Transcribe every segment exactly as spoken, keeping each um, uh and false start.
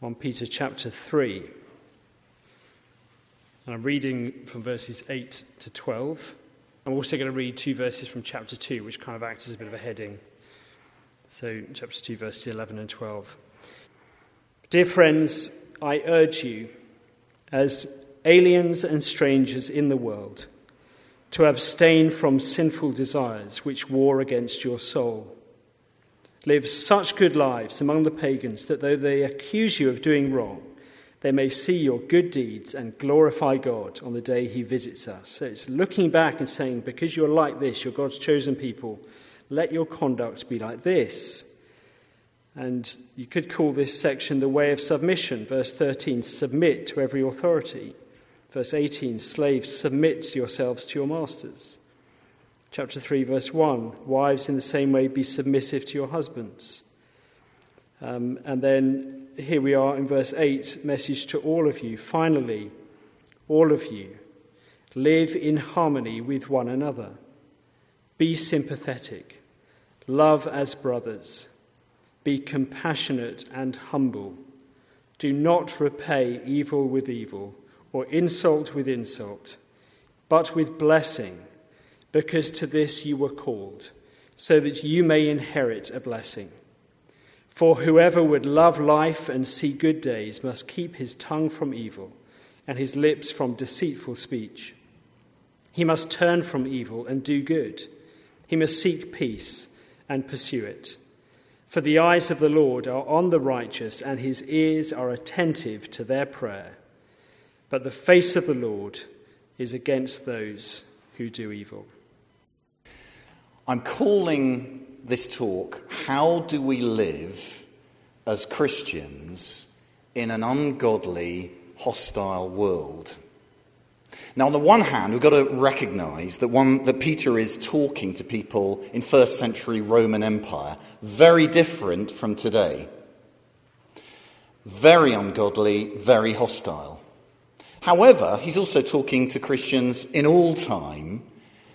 First Peter chapter three. And I'm reading from verses eight to twelve. I'm also going to read two verses from chapter two, which kind of acts as a bit of a heading. So chapter two, verses eleven and twelve. Dear friends, I urge you, as aliens and strangers in the world, to abstain from sinful desires which war against your soul. Live such good lives among the pagans that though they accuse you of doing wrong, they may see your good deeds and glorify God on the day he visits us. So it's looking back and saying, because you're like this, you're God's chosen people, let your conduct be like this. And you could call this section the way of submission. Verse thirteen, submit to every authority. Verse eighteen, slaves, submit yourselves to your masters. Chapter three, verse one, wives in the same way be submissive to your husbands. Um, and then here we are in verse eight, message to all of you. Finally, all of you, live in harmony with one another. Be sympathetic. Love as brothers. Be compassionate and humble. Do not repay evil with evil or insult with insult, but with blessing, because to this you were called, so that you may inherit a blessing. For whoever would love life and see good days must keep his tongue from evil and his lips from deceitful speech. He must turn from evil and do good. He must seek peace and pursue it. For the eyes of the Lord are on the righteous, and his ears are attentive to their prayer. But the face of the Lord is against those who do evil. I'm calling this talk, How Do We Live as Christians in an Ungodly, Hostile World? Now, on the one hand, we've got to recognise that one that Peter is talking to people in first century Roman Empire, very different from today. Very ungodly, very hostile. However, he's also talking to Christians in all time.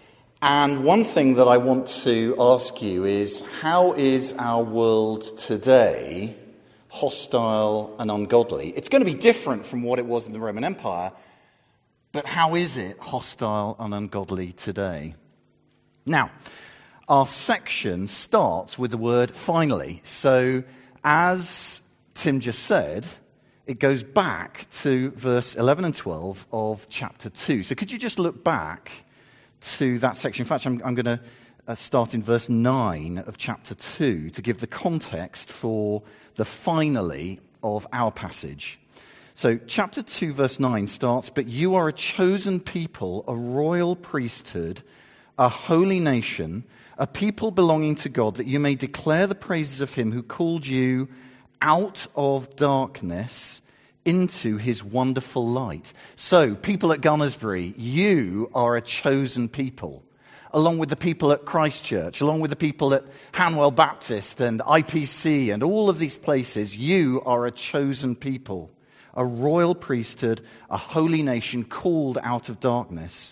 And one thing that I want to ask you is, how is our world today hostile and ungodly? It's going to be different from what it was in the Roman Empire, but how is it hostile and ungodly today? Now, our section starts with the word finally. So, as Tim just said, it goes back to verse eleven and twelve of chapter two. So could you just look back to that section? In fact, I'm, I'm going to uh, start in verse nine of chapter two to give the context for the finally of our passage. So chapter two, verse nine starts, "But you are a chosen people, a royal priesthood, a holy nation, a people belonging to God, that you may declare the praises of him who called you out of darkness into his wonderful light." So, people at Gunnersbury, you are a chosen people, along with the people at Christchurch, along with the people at Hanwell Baptist and I P C and all of these places. You are a chosen people, a royal priesthood, a holy nation called out of darkness.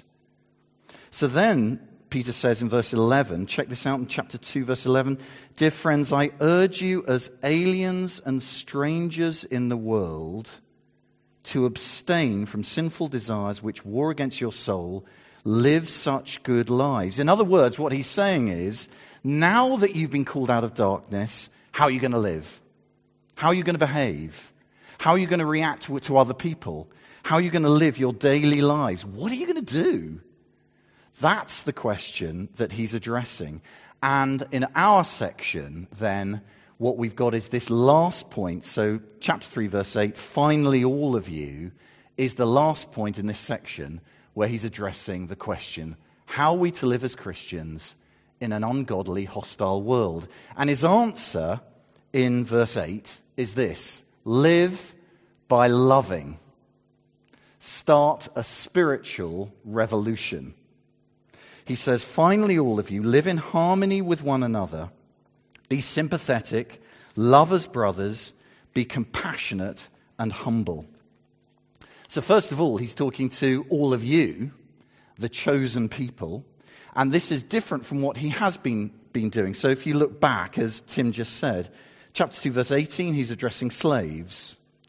So then, Peter says in verse eleven, check this out in chapter two, verse eleven, "Dear friends, I urge you as aliens and strangers in the world to abstain from sinful desires which war against your soul. Live such good lives." In other words, what he's saying is, now that you've been called out of darkness, how are you going to live? How are you going to behave? How are you going to react to, to other people? How are you going to live your daily lives? What are you going to do? That's the question that he's addressing. And in our section, then, what we've got is this last point. So chapter three, verse eight, "Finally all of you," is the last point in this section where he's addressing the question, how are we to live as Christians in an ungodly, hostile world? And his answer in verse eight is this: live by loving. Start a spiritual revolution. He says, "Finally, all of you, live in harmony with one another. Be sympathetic, love as brothers, be compassionate and humble." So first of all, he's talking to all of you, the chosen people, and this is different from what he has been, been doing. So if you look back, as Tim just said, chapter two, verse eighteen, he's addressing slaves. Do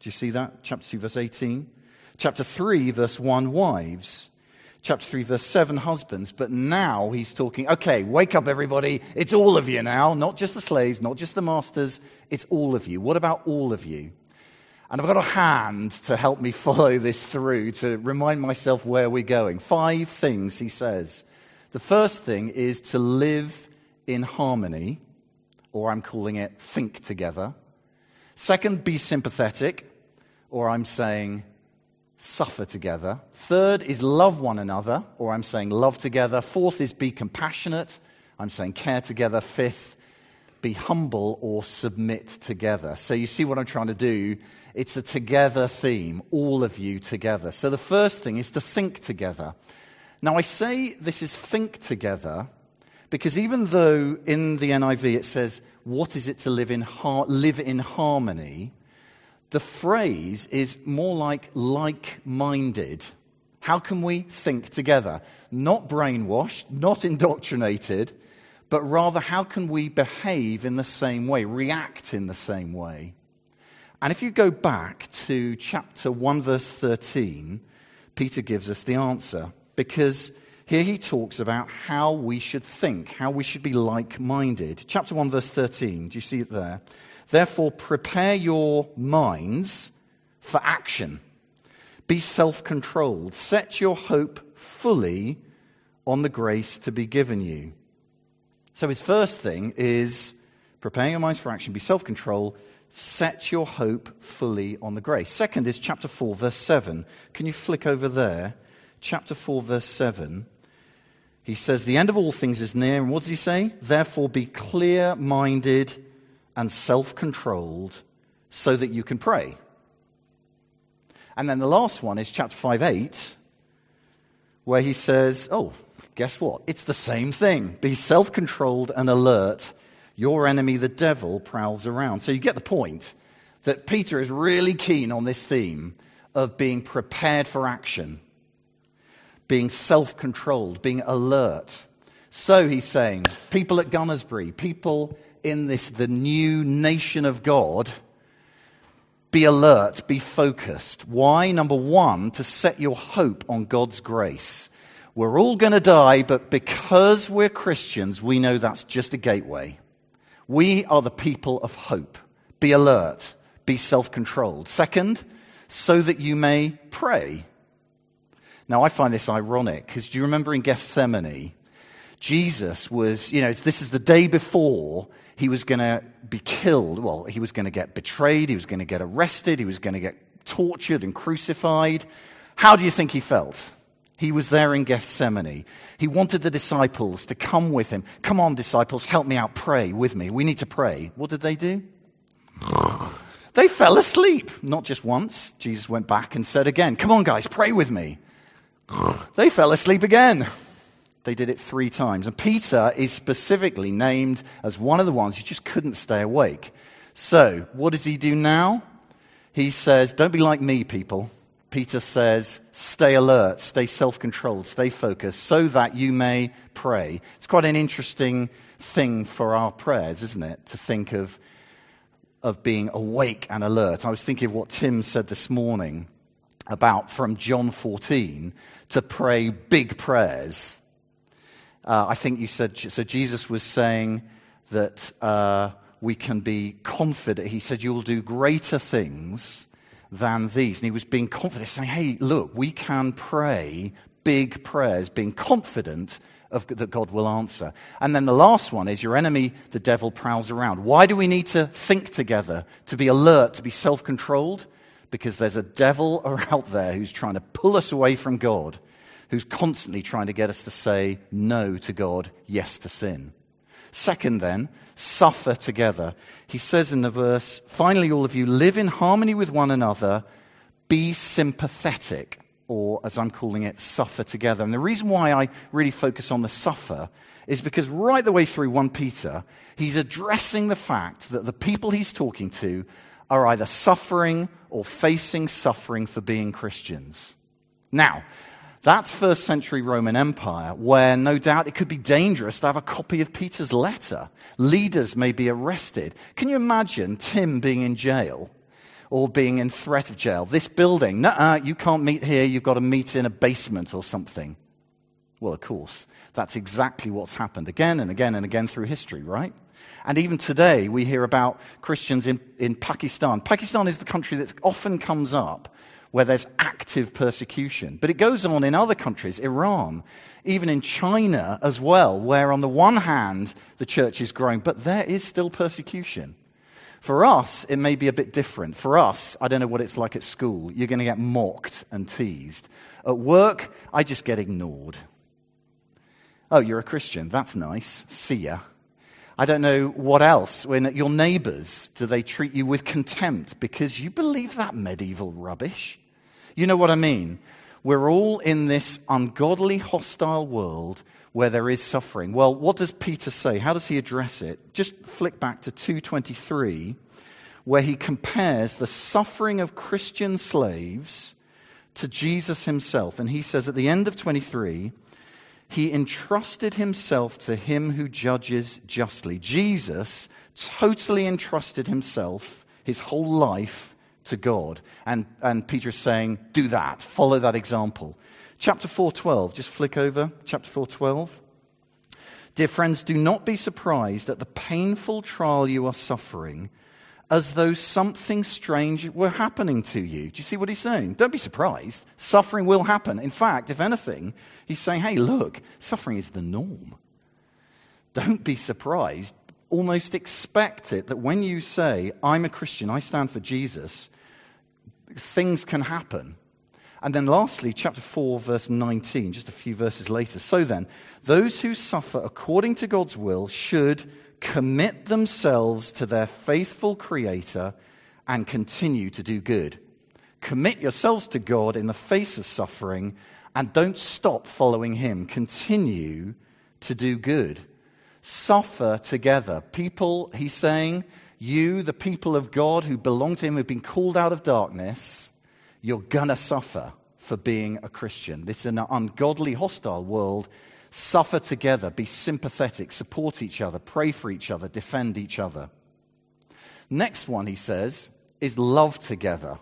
you see that? Chapter two, verse eighteen. Chapter three, verse one, wives. Chapter three, verse seven, husbands. But now he's talking, okay, wake up everybody. It's all of you now. Not just the slaves, not just the masters. It's all of you. What about all of you? And I've got a hand to help me follow this through, to remind myself where we're going. Five things, he says. The first thing is to live in harmony, or I'm calling it think together. Second, be sympathetic, or I'm saying suffer together. Third is love one another, or I'm saying love together. Fourth is be compassionate. I'm saying care together. Fifth, be humble or submit together. So you see what I'm trying to do? It's a together theme, all of you together. So the first thing is to think together. Now I say this is think together because even though in the N I V it says, what is it to live in har- live in harmony? The phrase is more like like-minded. How can we think together? Not brainwashed, not indoctrinated, but rather how can we behave in the same way, react in the same way? And if you go back to chapter one, verse thirteen, Peter gives us the answer. Because here he talks about how we should think, how we should be like-minded. Chapter one, verse thirteen, do you see it there? Therefore, prepare your minds for action. Be self-controlled. Set your hope fully on the grace to be given you. So his first thing is prepare your minds for action. Be self-controlled. Set your hope fully on the grace. Second is chapter four, verse seven. Can you flick over there? Chapter four, verse seven. He says, the end of all things is near. And what does he say? Therefore, be clear-minded and self-controlled so that you can pray. And then the last one is chapter five, eight, where he says, oh, guess what? It's the same thing. Be self-controlled and alert. Your enemy, the devil, prowls around. So you get the point that Peter is really keen on this theme of being prepared for action, being self-controlled, being alert. So he's saying, people at Gunnersbury, people in this, the new nation of God, be alert, be focused. Why? Number one, to set your hope on God's grace. We're all going to die, but because we're Christians, we know that's just a gateway. We are the people of hope. Be alert, be self-controlled. Second, so that you may pray. Now, I find this ironic, because do you remember in Gethsemane, Jesus was, you know, this is the day before he was going to be killed. Well, he was going to get betrayed, he was going to get arrested, he was going to get tortured and crucified. How do you think he felt? He was there in Gethsemane. He wanted the disciples to come with him. Come on, disciples, help me out, pray with me. We need to pray. What did they do? They fell asleep. Not just once. Jesus went back and said again, come on, guys, pray with me. They fell asleep again. They did it three times. And Peter is specifically named as one of the ones who just couldn't stay awake. So, what does he do now? He says, don't be like me, people. Peter says, stay alert, stay self-controlled, stay focused, so that you may pray. It's quite an interesting thing for our prayers, isn't it? To think of, of being awake and alert. I was thinking of what Tim said this morning about from John fourteen to pray big prayers. Uh, I think you said, so Jesus was saying that uh, we can be confident. He said, you'll do greater things than these. And he was being confident, saying, hey, look, we can pray big prayers, being confident of that God will answer. And then the last one is your enemy, the devil, prowls around. Why do we need to think together, to be alert, to be self-controlled? Because there's a devil out there who's trying to pull us away from God, who's constantly trying to get us to say no to God, yes to sin. Second then, suffer together. He says in the verse, finally all of you live in harmony with one another, be sympathetic, or as I'm calling it, suffer together. And the reason why I really focus on the suffer is because right the way through First Peter, he's addressing the fact that the people he's talking to are either suffering or facing suffering for being Christians. Now, that's first century Roman Empire, where no doubt it could be dangerous to have a copy of Peter's letter. Leaders may be arrested. Can you imagine Tim being in jail or being in threat of jail. This building, nuh-uh, you can't meet here, you've got to meet in a basement or something. Well, of course, that's exactly what's happened again and again and again through history, right? And even today, we hear about Christians in, in Pakistan. Pakistan is the country that often comes up where there's active persecution. But it goes on in other countries, Iran, even in China as well, where on the one hand, the church is growing, but there is still persecution. For us, it may be a bit different. For us, I don't know what it's like at school. You're going to get mocked and teased. At work, I just get ignored. Oh, you're a Christian. That's nice. See ya. I don't know what else. When your neighbors, do they treat you with contempt because you believe that medieval rubbish? You know what I mean? We're all in this ungodly, hostile world where there is suffering. Well, what does Peter say? How does he address it? Just flick back to two twenty-three, where he compares the suffering of Christian slaves to Jesus himself. And he says at the end of twenty-three, he entrusted himself to him who judges justly. Jesus totally entrusted himself, his whole life, to God. And, and Peter is saying, do that. Follow that example. Chapter four twelve, just flick over. Chapter four twelve. Dear friends, do not be surprised at the painful trial you are suffering, as though something strange were happening to you. Do you see what he's saying? Don't be surprised. Suffering will happen. In fact, if anything, he's saying, hey, look, suffering is the norm. Don't be surprised. Almost expect it that when you say, I'm a Christian, I stand for Jesus, things can happen. And then lastly, chapter four, verse nineteen, just a few verses later. So then, those who suffer according to God's will should commit themselves to their faithful Creator and continue to do good. Commit yourselves to God in the face of suffering and don't stop following Him. Continue to do good. Suffer together. People, he's saying, you, the people of God who belong to Him, who've been called out of darkness, you're gonna suffer for being a Christian. This is an ungodly, hostile world. Suffer together, be sympathetic, support each other, pray for each other, defend each other. Next one, he says, is love together.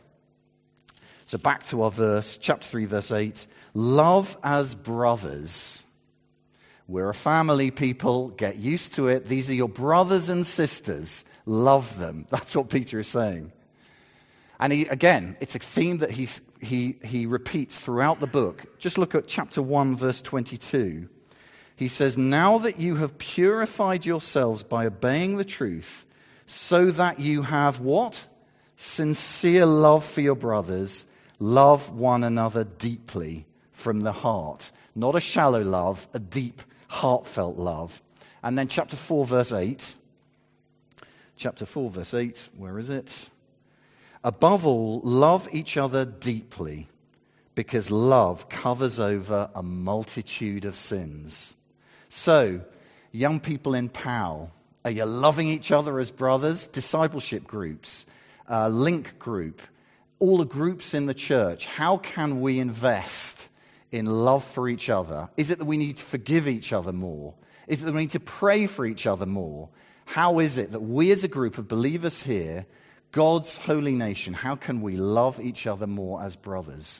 So back to our verse, chapter three, verse eight. Love as brothers. We're a family, people. Get used to it. These are your brothers and sisters. Love them. That's what Peter is saying. And he, again, it's a theme that he, he, he repeats throughout the book. Just look at chapter one, verse twenty-two. He says, now that you have purified yourselves by obeying the truth, so that you have what? Sincere love for your brothers, love one another deeply from the heart. Not a shallow love, a deep, heartfelt love. And then chapter four, verse eight. Chapter four, verse eight, where is it? Above all, love each other deeply, because love covers over a multitude of sins. So, young people in P A L, are you loving each other as brothers? Discipleship groups, uh, link group, all the groups in the church. How can we invest in love for each other? Is it that we need to forgive each other more? Is it that we need to pray for each other more? How is it that we as a group of believers here, God's holy nation, how can we love each other more as brothers?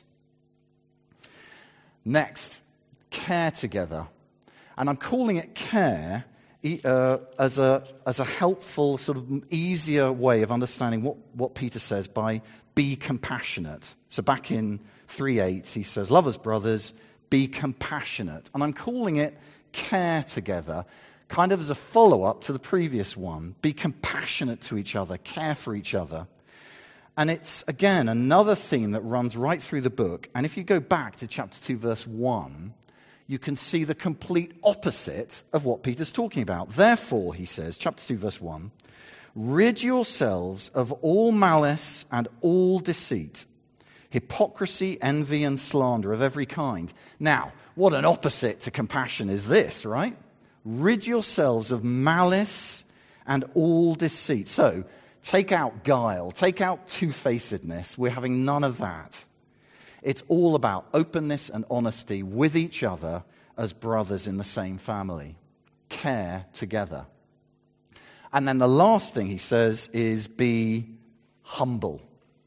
Next, care together. And I'm calling it care uh, as a as a helpful, sort of easier way of understanding what, what Peter says by be compassionate. So back in three eight, he says, love as brothers, be compassionate. And I'm calling it care together, kind of as a follow-up to the previous one. Be compassionate to each other, care for each other. And it's, again, another theme that runs right through the book. And if you go back to chapter two, verse one, you can see the complete opposite of what Peter's talking about. Therefore, he says, chapter two, verse one, rid yourselves of all malice and all deceit, hypocrisy, envy, and slander of every kind. Now, what an opposite to compassion is this, right? Rid yourselves of malice and all deceit. So, take out guile, take out two-facedness. We're having none of that. It's all about openness and honesty with each other as brothers in the same family. Care together. And then the last thing he says is be humble.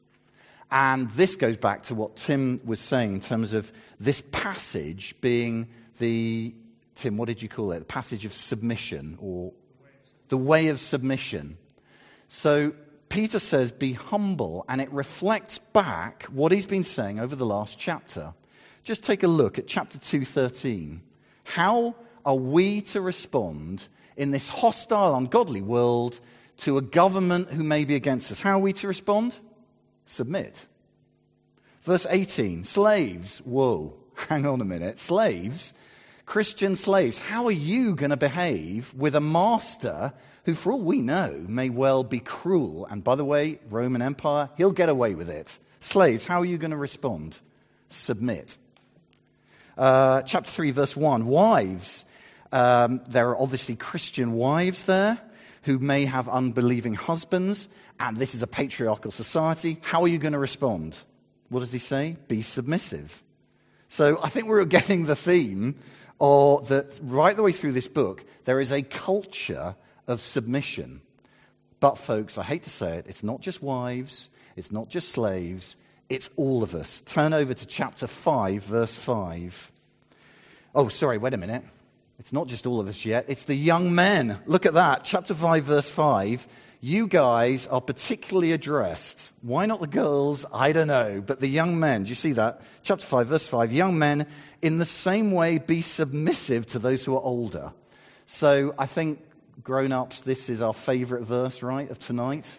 And this goes back to what Tim was saying in terms of this passage being the, Tim, what did you call it? The passage of submission, or the way of submission. So Peter says, be humble, and it reflects back what he's been saying over the last chapter. Just take a look at chapter two thirteen. How are we to respond in this hostile, ungodly world to a government who may be against us? How are we to respond? Submit. Verse eighteen, slaves. Whoa, hang on a minute. Slaves, Christian slaves, how are you going to behave with a master who, for all we know, may well be cruel? And by the way, Roman Empire, he'll get away with it. Slaves, how are you going to respond? Submit. Uh, chapter three, verse one, wives. Um, there are obviously Christian wives there who may have unbelieving husbands, and this is a patriarchal society. How are you going to respond? What does he say? Be submissive. So I think we're getting the theme, or that right the way through this book, there is a culture of submission. But folks, I hate to say it, it's not just wives, it's not just slaves, it's all of us. Turn over to chapter five, verse five. Oh, sorry, wait a minute. It's not just all of us yet. It's the young men. Look at that. Chapter five, verse five. You guys are particularly addressed. Why not the girls? I don't know. But the young men. Do you see that? Chapter five, verse five. Young men, in the same way, be submissive to those who are older. So I think, grown-ups, this is our favorite verse, right, of tonight.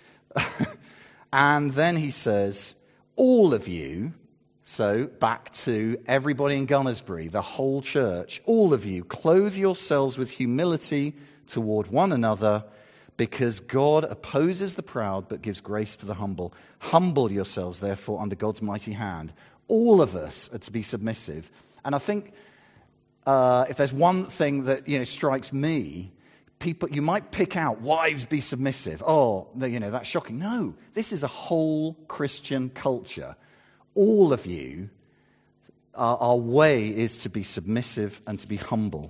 And then he says, all of you, so back to everybody in Gunnersbury, the whole church, all of you, clothe yourselves with humility toward one another, because God opposes the proud but gives grace to the humble. Humble yourselves, therefore, under God's mighty hand. All of us are to be submissive. And I think uh, if there's one thing that you know strikes me, people you might pick out, wives be submissive. Oh, you know, that's shocking. No, this is a whole Christian culture. All of you, our, our way is to be submissive and to be humble.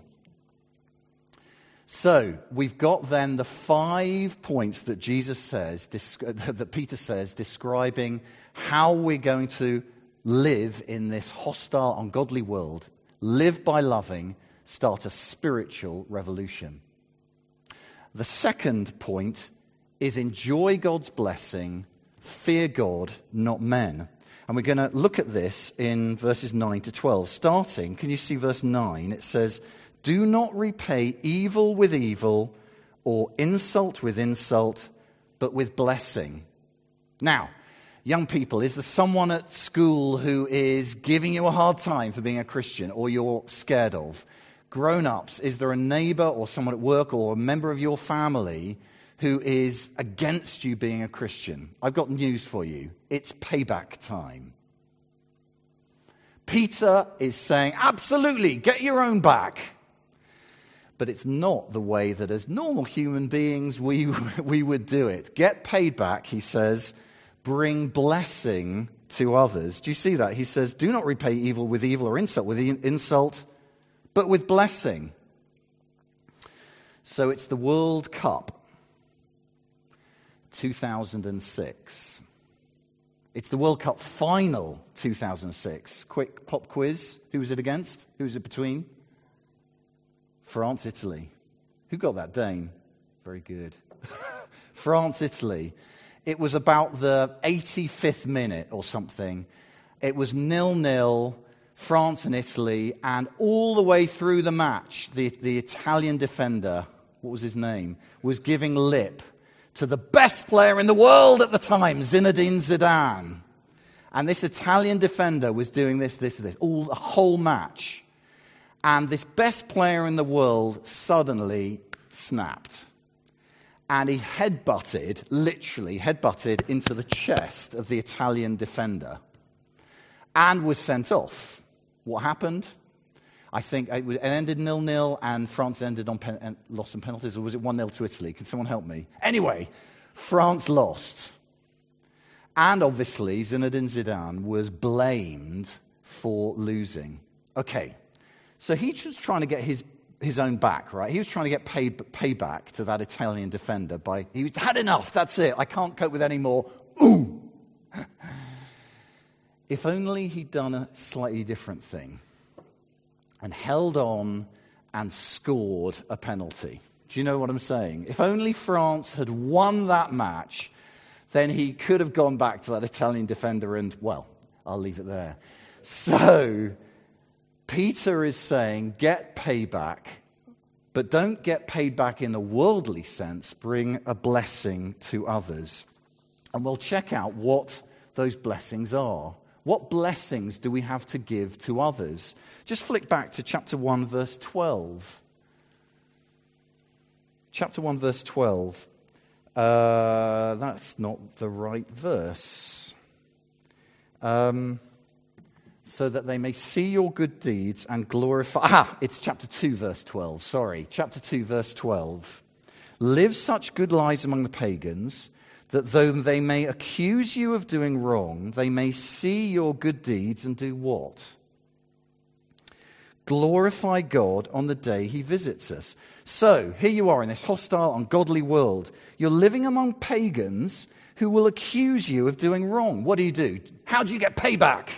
So we've got then the five points that Jesus says, that Peter says, describing how we're going to live in this hostile, ungodly world, live by loving, start a spiritual revolution. The second point is enjoy God's blessing, fear God, not men. And we're going to look at this in verses nine to twelve. Starting, can you see verse nine? It says, do not repay evil with evil or insult with insult, but with blessing. Now, young people, is there someone at school who is giving you a hard time for being a Christian or you're scared of? Grown-ups, is there a neighbor or someone at work or a member of your family who is against you being a Christian? I've got news for you. It's payback time. Peter is saying, absolutely, get your own back. But it's not the way that as normal human beings we, we would do it. Get paid back, he says, bring blessing to others. Do you see that? He says, do not repay evil with evil or insult with insult, but with blessing. So it's the World Cup, two thousand six. It's the World Cup final, two thousand six. Quick pop quiz. Who was it against? Who was it between? France, Italy. Who got that, Dane? Very good. France, Italy. It was about the eighty-fifth minute or something. It was nil-nil, France and Italy, and all the way through the match, the, the Italian defender, what was his name, was giving lip to the best player in the world at the time, Zinedine Zidane. And this Italian defender was doing this, this, this, all the whole match. And this best player in the world suddenly snapped. And he headbutted, literally headbutted into the chest of the Italian defender and was sent off. What happened? I think it ended nil-nil and France ended on pen- lost in penalties, or was it one-nil to Italy? Can someone help me? Anyway, France lost. And obviously, Zinedine Zidane was blamed for losing. Okay. So he was trying to get his, his own back, right? He was trying to get paid payback to that Italian defender by, he had enough, that's it, I can't cope with any more. Ooh! if only he'd done a slightly different thing and held on and scored a penalty. Do you know what I'm saying? If only France had won that match, then he could have gone back to that Italian defender and, well, I'll leave it there. So, Peter is saying, get payback, but don't get paid back in a worldly sense. Bring a blessing to others. And we'll check out what those blessings are. What blessings do we have to give to others? Just flick back to chapter one, verse twelve. Chapter one, verse twelve. Uh, that's not the right verse. Um, so that they may see your good deeds and glorify... Ah, it's chapter two, verse twelve. Sorry, chapter two, verse twelve. Live such good lives among the pagans, that though they may accuse you of doing wrong, they may see your good deeds and do what? Glorify God on the day he visits us. So, here you are in this hostile, ungodly world. You're living among pagans who will accuse you of doing wrong. What do you do? How do you get payback?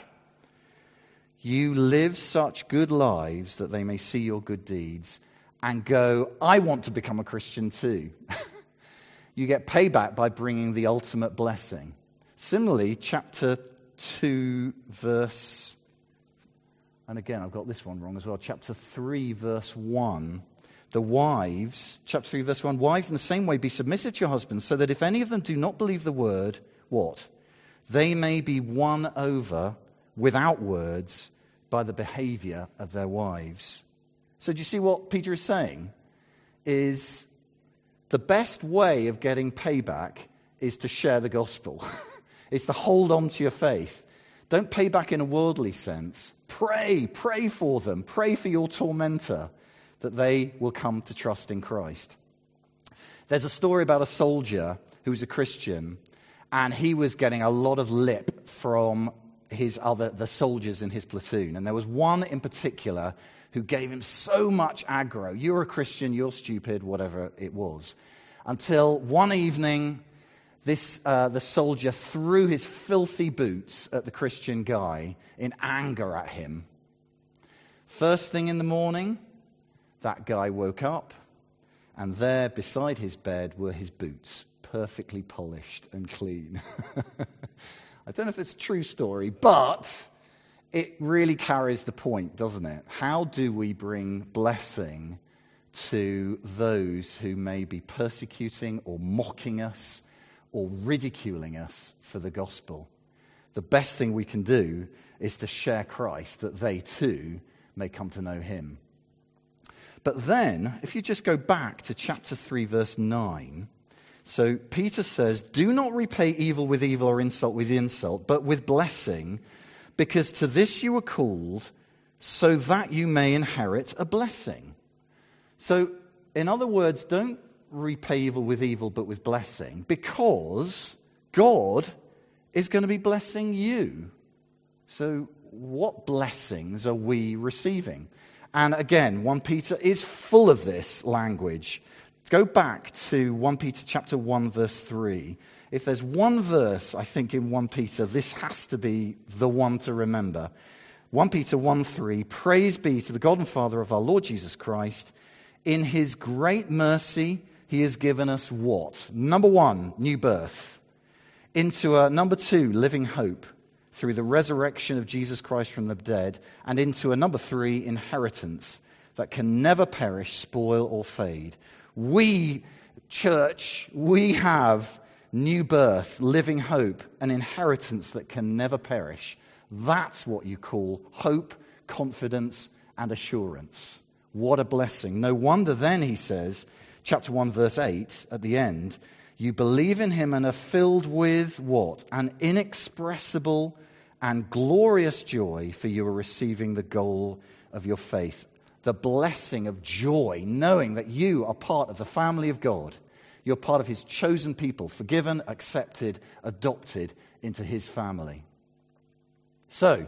You live such good lives that they may see your good deeds and go, I want to become a Christian too. You get payback by bringing the ultimate blessing. Similarly, chapter two, verse... And again, I've got this one wrong as well. Chapter three, verse one. The wives, chapter three, verse one. Wives, in the same way, be submissive to your husbands, so that if any of them do not believe the word, what? They may be won over without words by the behavior of their wives. So do you see what Peter is saying? Is the best way of getting payback is to share the gospel. It's to hold on to your faith. Don't pay back in a worldly sense. Pray, pray for them. Pray for your tormentor that they will come to trust in Christ. There's a story about a soldier who was a Christian, and he was getting a lot of lip from his other the soldiers in his platoon. And there was one in particular who gave him so much aggro. You're a Christian, you're stupid, whatever it was. Until one evening, This uh, the soldier threw his filthy boots at the Christian guy in anger at him. First thing in the morning, that guy woke up, and there beside his bed were his boots, perfectly polished and clean. I don't know if it's a true story, but it really carries the point, doesn't it? How do we bring blessing to those who may be persecuting or mocking us or ridiculing us for the gospel? The best thing we can do is to share Christ, that they too may come to know him. But then, if you just go back to chapter three, verse nine, so Peter says, do not repay evil with evil or insult with insult, but with blessing, because to this you were called, so that you may inherit a blessing. So, in other words, don't repay evil with evil, but with blessing, because God is going to be blessing you. So what blessings are we receiving? And again, First Peter is full of this language. Let's go back to First Peter chapter one, verse three. If there's one verse, I think, in First Peter, this has to be the one to remember. First Peter one three, praise be to the God and Father of our Lord Jesus Christ. In his great mercy, he has given us what? Number one, new birth. Into a, number two, living hope through the resurrection of Jesus Christ from the dead. And into a number three, inheritance that can never perish, spoil, or fade. We, church, we have new birth, living hope, an inheritance that can never perish. That's what you call hope, confidence, and assurance. What a blessing. No wonder then, he says, chapter one, verse eight, at the end, you believe in him and are filled with what? An inexpressible and glorious joy, for you are receiving the goal of your faith. The blessing of joy, knowing that you are part of the family of God. You're part of his chosen people, forgiven, accepted, adopted into his family. So,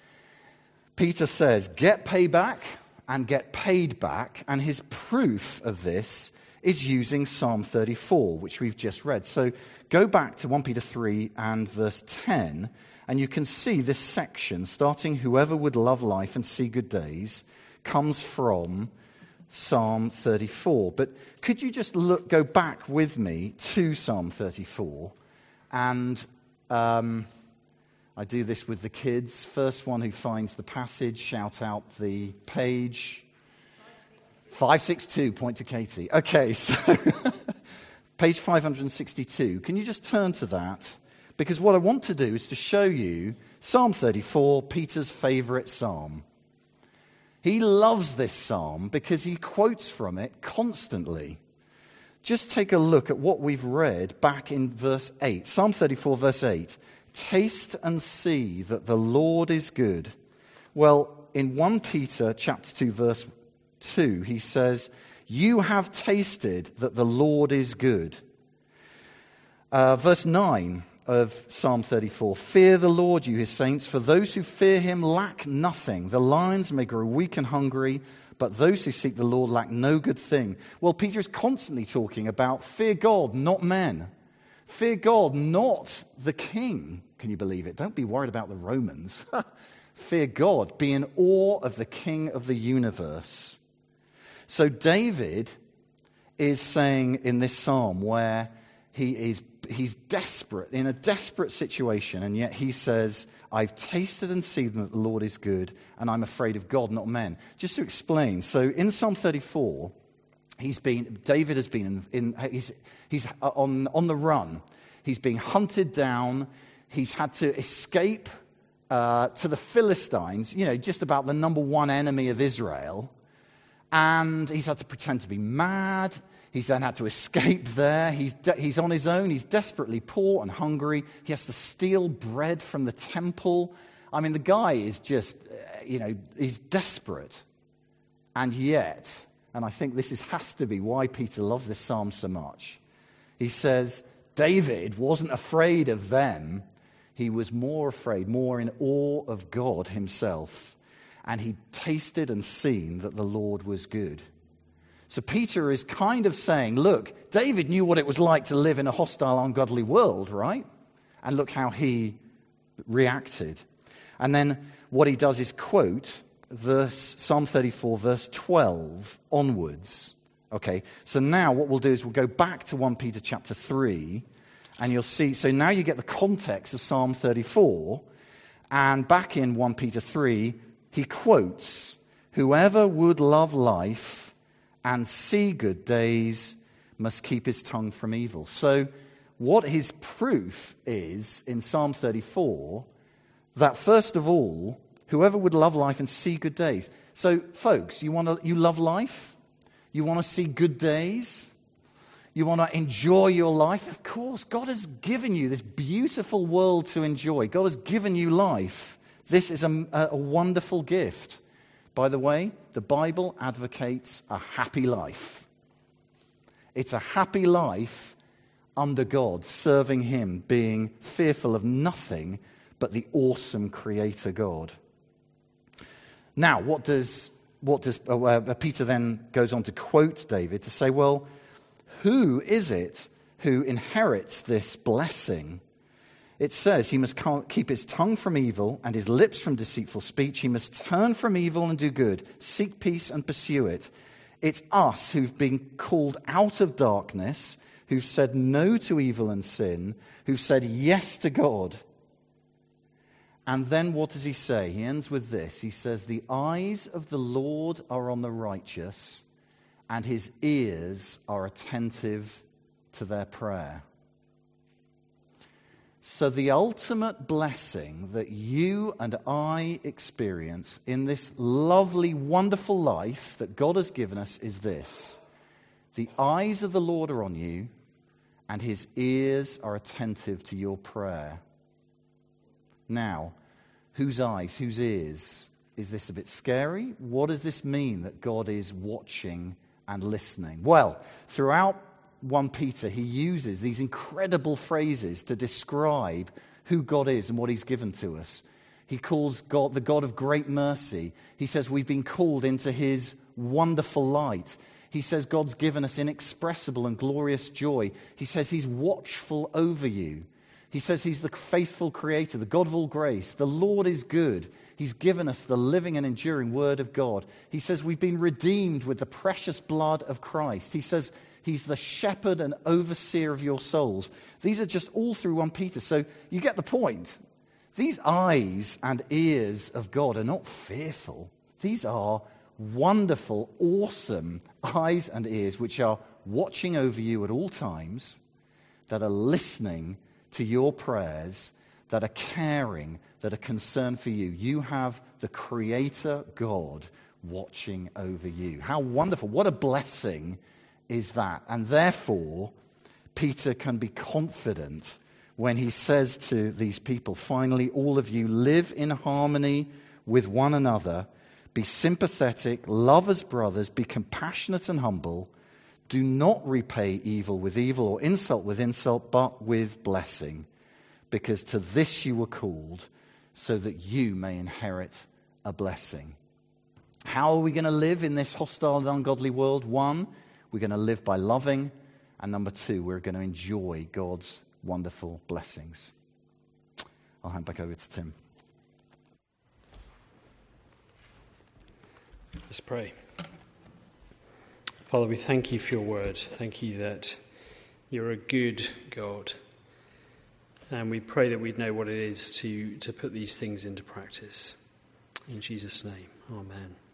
Peter says, get payback and get paid back, and his proof of this is using Psalm thirty-four, which we've just read. So go back to First Peter three and verse ten, And you can see this section, starting whoever would love life and see good days, comes from Psalm thirty-four. But could you just look, go back with me to Psalm thirty-four? And um, I do this with the kids. First one who finds the passage, shout out the page. five sixty-two, point to Katie. Okay, so page five sixty-two. Can you just turn to that? Because what I want to do is to show you Psalm thirty-four, Peter's favorite psalm. He loves this psalm because he quotes from it constantly. Just take a look at what we've read back in verse eight. Psalm thirty-four, verse eight. Taste and see that the Lord is good. Well, in First Peter chapter two, verse two, he says, you have tasted that the Lord is good. Uh, verse nine of Psalm thirty-four, fear the Lord, you his saints, for those who fear him lack nothing. The lions may grow weak and hungry, but those who seek the Lord lack no good thing. Well, Peter is constantly talking about fear God, not men. Fear God, not the king. Can you believe it? Don't be worried about the Romans. Fear God, be in awe of the King of the universe. So David is saying in this psalm where he is he's desperate, in a desperate situation, and yet he says, I've tasted and seen that the Lord is good, and I'm afraid of God, not men. Just to explain, so in Psalm thirty-four, he's been David has been in, in he's he's on on the run. He's being hunted down. He's had to escape uh, to the Philistines, you know, just about the number one enemy of Israel. And he's had to pretend to be mad. He's then had to escape there. He's, de- he's on his own. He's desperately poor and hungry. He has to steal bread from the temple. I mean, the guy is just, uh, you know, he's desperate. And yet, and I think this is, has to be why Peter loves this psalm so much, he says, David wasn't afraid of them. He was more afraid, more in awe of God himself. And he tasted and seen that the Lord was good. So Peter is kind of saying, look, David knew what it was like to live in a hostile, ungodly world, right? And look how he reacted. And then what he does is quote verse Psalm thirty-four, verse twelve onwards. Okay, so now what we'll do is we'll go back to First Peter chapter three, and you'll see, so now you get the context of Psalm thirty-four, and back in First Peter three, he quotes, whoever would love life and see good days must keep his tongue from evil. So what his proof is in Psalm thirty-four, that first of all, whoever would love life and see good days. So folks, you want to, you love life? You want to see good days? You want to enjoy your life? Of course, God has given you this beautiful world to enjoy. God has given you life. This is a, a wonderful gift. By the way, the Bible advocates a happy life. It's a happy life under God, serving him, being fearful of nothing but the awesome Creator God. Now, what does what does uh, Peter then goes on to quote David to say, well, who is it who inherits this blessing? It says he must keep his tongue from evil and his lips from deceitful speech. He must turn from evil and do good, seek peace and pursue it. It's us who've been called out of darkness, who've said no to evil and sin, who've said yes to God. And then what does he say? He ends with this. He says, the eyes of the Lord are on the righteous, and his ears are attentive to their prayer. So the ultimate blessing that you and I experience in this lovely, wonderful life that God has given us is this. The eyes of the Lord are on you, and his ears are attentive to your prayer. Now, whose eyes, whose ears? Is this a bit scary? What does this mean that God is watching and listening? Well, throughout First Peter, he uses these incredible phrases to describe who God is and what he's given to us. He calls God the God of great mercy. He says we've been called into his wonderful light. He says God's given us inexpressible and glorious joy. He says he's watchful over you. He says he's the faithful creator, the God of all grace. The Lord is good. He's given us the living and enduring word of God. He says we've been redeemed with the precious blood of Christ. He says he's the shepherd and overseer of your souls. These are just all through First Peter. So you get the point. These eyes and ears of God are not fearful. These are wonderful, awesome eyes and ears which are watching over you at all times, that are listening to your prayers, that are caring, that are concerned for you. You have the Creator God watching over you. How wonderful. What a blessing is that. And therefore, Peter can be confident when he says to these people, finally, all of you live in harmony with one another, be sympathetic, love as brothers, be compassionate and humble, do not repay evil with evil or insult with insult, but with blessing, because to this you were called, so that you may inherit a blessing. How are we going to live in this hostile and ungodly world? One, we're going to live by loving, and number two, we're going to enjoy God's wonderful blessings. I'll hand back over to Tim. Let's pray. Father, we thank you for your word. Thank you that you're a good God. And we pray that we'd know what it is to, to put these things into practice. In Jesus' name, amen.